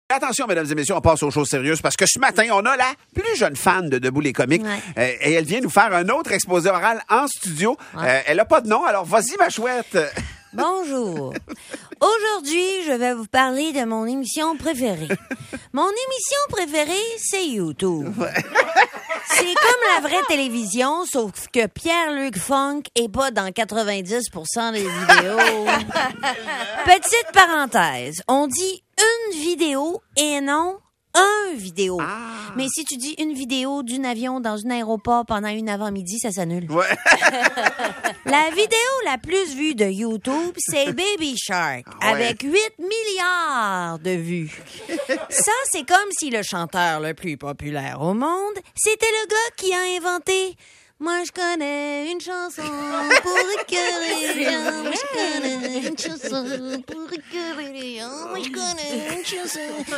Attention, mesdames et messieurs, on passe aux choses sérieuses parce que ce matin, on a la plus jeune fan de Debout les comiques et elle vient nous faire un autre exposé oral en studio. Elle n'a pas de nom, alors vas-y, ma chouette. Bonjour. Aujourd'hui, je vais vous parler de mon émission préférée. Mon émission préférée, c'est YouTube. C'est comme la vraie télévision, sauf que Pierre-Luc Funk est pas dans 90% des vidéos. Petite parenthèse, on dit une vidéo et non un vidéo. Mais si tu dis une vidéo d'un avion dans un aéroport pendant une avant-midi, ça s'annule. Ouais. La vidéo la plus vue de YouTube, c'est Baby Shark, avec 8 milliards de vues. Ça, c'est comme si le chanteur le plus populaire au monde, c'était le gars qui a inventé « Moi, je connais une chanson pour écœurer les gens. Moi, je connais une chanson pour écœurer les gens. Moi, je connais une chanson. »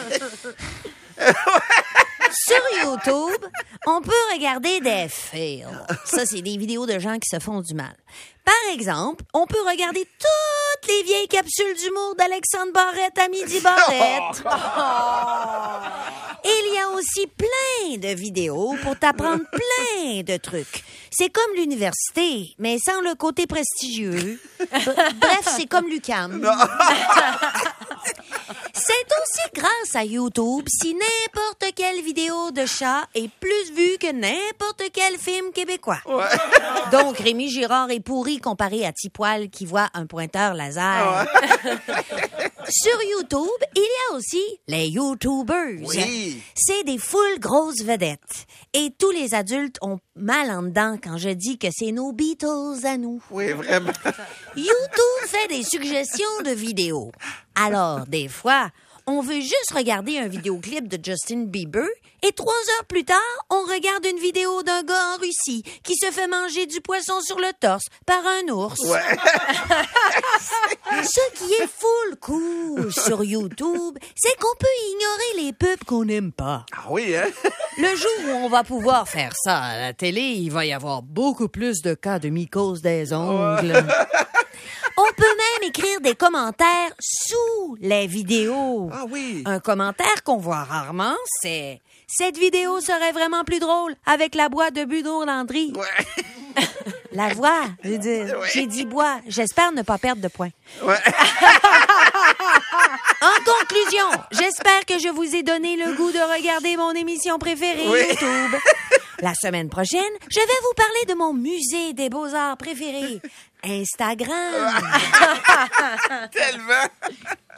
Sur YouTube, on peut regarder des fails. Ça, c'est des vidéos de gens qui se font du mal. Par exemple, on peut regarder toutes les vieilles capsules d'humour d'Alexandre Barrette à Midi Barrette. Il y a aussi plein de vidéos pour t'apprendre plein de trucs. C'est comme l'université, mais sans le côté prestigieux. Bref, c'est comme l'UQAM. C'est aussi grâce à YouTube si n'importe quelle vidéo de chat est plus vue que n'importe quel film québécois. Ouais. Donc, Rémi Girard est pourri comparé à Tipoil qui voit un pointeur laser. Ouais. Sur YouTube, il y a aussi les YouTubers. Oui. C'est des full grosses vedettes. Et tous les adultes ont mal en dedans quand je dis que c'est nos Beatles à nous. Oui, vraiment. YouTube fait des suggestions de vidéos. Alors, des fois, on veut juste regarder un vidéoclip de Justin Bieber et 3 heures plus tard, on regarde une vidéo d'un gars en Russie qui se fait manger du poisson sur le torse par un ours. Ouais. Ce qui est full cool sur YouTube, c'est qu'on peut ignorer les pubs qu'on n'aime pas. Ah oui, hein? Le jour où on va pouvoir faire ça à la télé, il va y avoir beaucoup plus de cas de mycose des ongles. On peut même écrire des commentaires sous les vidéos. Ah oui. Un commentaire qu'on voit rarement, c'est « Cette vidéo serait vraiment plus drôle avec la boîte de Budo Landry. » Ouais. La voix, j'ai dit bois. J'espère ne pas perdre de points. Ouais. En conclusion, j'espère que je vous ai donné le goût de regarder mon émission préférée YouTube. La semaine prochaine, je vais vous parler de mon musée des beaux-arts préféré, Instagram. Tellement.